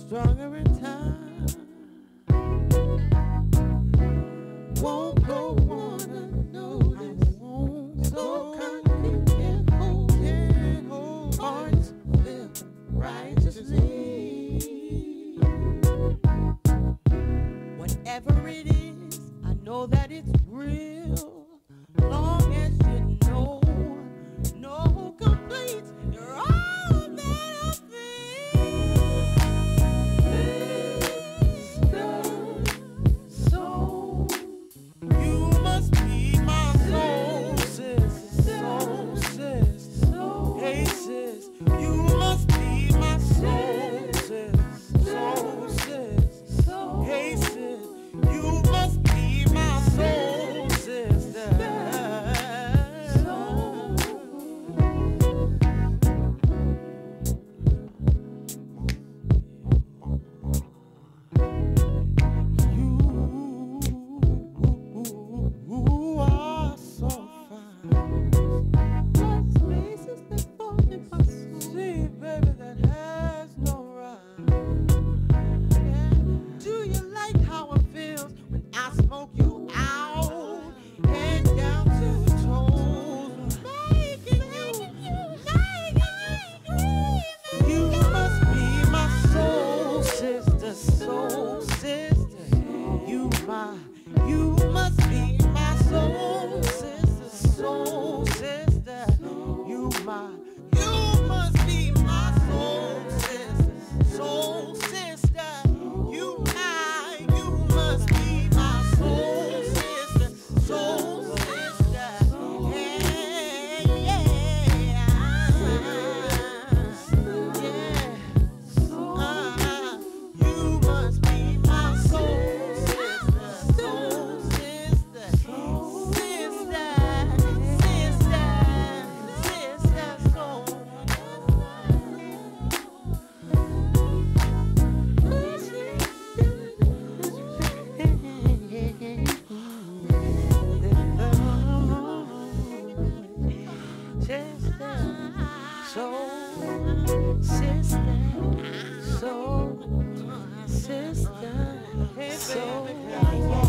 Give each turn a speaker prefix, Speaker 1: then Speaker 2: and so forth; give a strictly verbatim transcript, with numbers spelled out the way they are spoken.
Speaker 1: stronger in time. Won't go wanna know this. So confident, holding hearts filled righteously. Whatever it is, I know that it's real. Long as you know, no complaints. You're all that I feel. Sister, soul, you must be my soul, sis. Soul, sis. Hey, sis, you must be my soul, sis. Soul, sis. Hey, sis, you must be my soul, sister. You are so fine. What spaces that fall in my soul. See, baby, that has no rhyme. Do you like how it feels when I smoke you out? Head down to the toes. Making you, making you, you must be my soul sister, soul sister. You my, you must be my soul sister, soul sister. You my, you must be my soul sister, soul sister. You my, you must be my soul sister, soul sister. Hey, yeah, yeah. Uh, you must be my soul sister, soul sister, sister, sister, sister, soul. Sister, soul, sister, soul, sister, soul.